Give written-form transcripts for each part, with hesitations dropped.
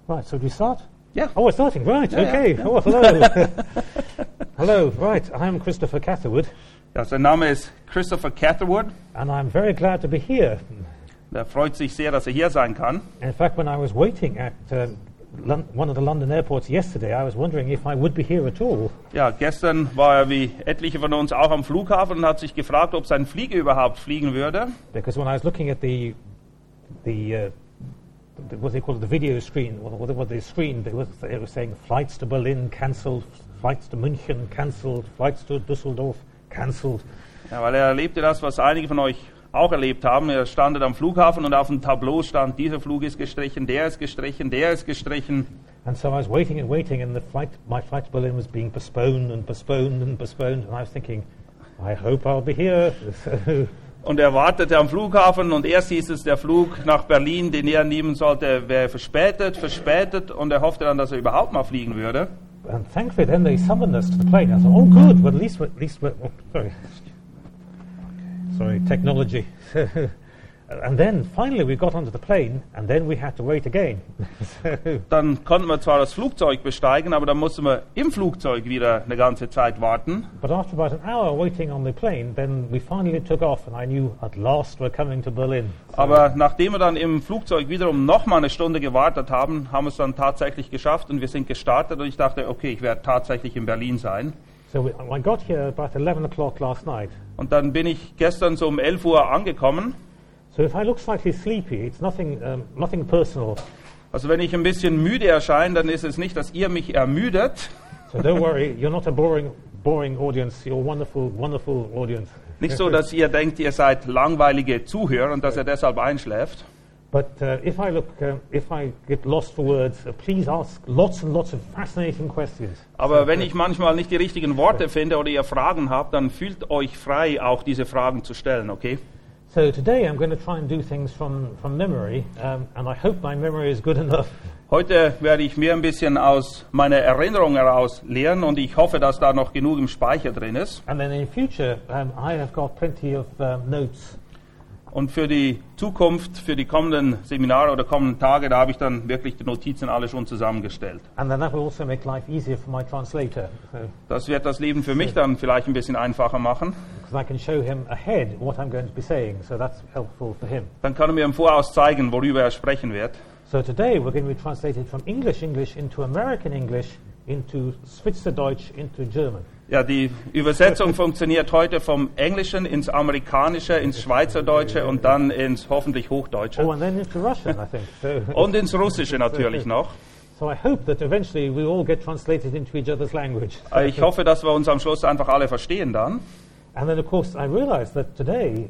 Right, so do we start? Yeah. Oh, we're starting, right, Yeah, okay. yeah. Oh, hello. Hello, right, I'm Christopher Catherwood, Ja, sein Name ist Christopher Catherwood. and I'm very glad to be here. Er freut sich sehr, dass er hier sein kann. In fact, when I was waiting at one of the London airports yesterday, I was wondering if I would be here at all. Ja, gestern war er wie etliche von uns auch am Flughafen und hat sich gefragt, ob sein Flieger überhaupt fliegen würde. Because when I was looking at the what they call it, the video screen, what the screen, it was saying flights to Berlin cancelled, flights to München cancelled, flights to Düsseldorf cancelled. Ja, weil er erlebte das, was einige von euch auch erlebt haben. Er stand am Flughafen und auf dem Tableau stand, dieser Flug ist gestrichen, der ist gestrichen, der ist gestrichen. And so I was waiting and waiting, and my flight to Berlin was being postponed and postponed and postponed, and I was thinking, I hope I'll be here. Und er wartete am Flughafen und erst hieß es, der Flug nach Berlin, den er nehmen sollte, wäre verspätet und er hoffte dann, dass er überhaupt mal fliegen würde. And thankfully, then they summoned us to the plane. I thought, oh, good. Well, at least we're sorry, technology. And then finally we got onto the plane, and then we had to wait again. Dann konnten wir zwar das Flugzeug besteigen, aber dann mussten wir im Flugzeug wieder eine ganze Zeit warten. But after about an hour waiting on the plane, then we finally took off, and I knew at last we're coming to Berlin. So Aber nachdem wir dann im Flugzeug wiederum noch mal eine Stunde gewartet haben, haben wir es dann tatsächlich geschafft und wir sind gestartet und ich dachte, okay, ich werde tatsächlich in Berlin sein. I got here about 11 o'clock last night. Und dann bin ich gestern so um 11 Uhr angekommen. So if I look slightly sleepy, it's nothing personal. Also wenn ich ein bisschen müde erscheine, dann ist es nicht, dass ihr mich ermüdet. So don't worry, you're not a boring audience. You're a wonderful audience. Nicht so, dass ihr denkt, ihr seid langweilige Zuhörer und dass ihr deshalb einschläft. But if I get lost for words, please ask lots and lots of fascinating questions. Aber wenn ich manchmal nicht die richtigen Worte finde oder ihr Fragen habt, dann fühlt euch frei, auch diese Fragen zu stellen, okay? So today I'm going to try and do things from memory, and I hope my memory is good enough. Heute werde ich mir ein bisschen aus meiner Erinnerung heraus lehren und ich hoffe, dass da noch genug im Speicher drin ist. And then in future, I have got plenty of notes. Und für die Zukunft, für die kommenden Seminare oder kommenden Tage, da habe ich dann wirklich die Notizen alle schon zusammengestellt. And then that will also make life easier for my translator. Das wird das Leben für mich dann vielleicht ein bisschen einfacher machen. Because I can show him ahead what I'm going to be saying, so that's helpful for him. Dann kann er mir im Voraus zeigen, worüber er sprechen wird. So today we're going to be translated from English into American English, into Schweizerdeutsch, into German. Ja, die Übersetzung funktioniert heute vom Englischen ins Amerikanische, ins Schweizerdeutsche und dann ins hoffentlich Hochdeutsche. Oh, and then into Russian, I think. So, Und ins Russische natürlich noch. so I hope that eventually we all get translated into each other's language. Ich hoffe, dass wir uns am Schluss einfach alle verstehen dann. And then, of course, I realized that today,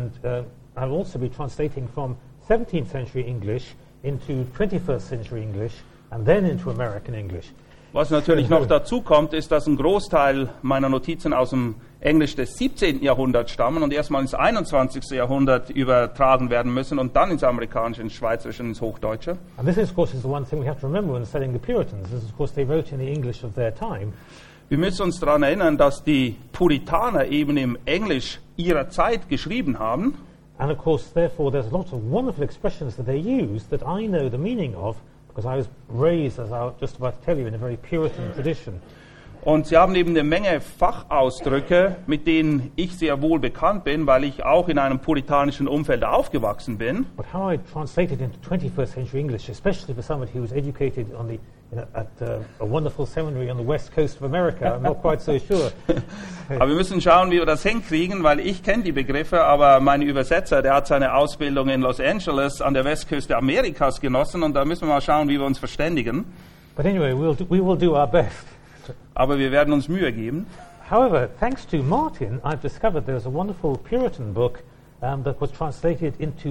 I'll also be translating from 17th century English into 21st century English, and then into American English. Was natürlich noch dazu kommt, ist, dass ein Großteil meiner Notizen aus dem Englisch des 17. Jahrhunderts stammen und erstmal ins 21. Jahrhundert übertragen werden müssen und dann ins Amerikanische, ins Schweizerische, ins Hochdeutsche. And this, of course, is the one thing we have to remember when studying the Puritans. Is, of course, they wrote in the English of their time. Wir müssen uns daran erinnern, dass die Puritaner eben im Englisch ihrer Zeit geschrieben haben. And, of course, therefore, there's lots of wonderful expressions that they use that I know the meaning of, because I was raised, as I'll just about to tell you, in a very Puritan tradition. Und sie haben eben eine Menge Fachausdrücke, mit denen ich sehr wohl bekannt bin, weil ich auch in einem puritanischen Umfeld aufgewachsen bin. But how I translated into 21st century English, especially for somebody who was educated on at a wonderful seminary on the west coast of America, I'm not quite so sure. Aber wir müssen schauen, wie wir das hinkriegen, weil ich kenne die Begriffe, aber mein Übersetzer, der hat seine Ausbildung in Los Angeles an der Westküste Amerikas genossen und da müssen wir mal schauen, wie wir uns verständigen. But anyway, we will do our best. Aber wir werden uns Mühe geben. However, thanks to Martin, I've discovered there's a wonderful Puritan book that was translated into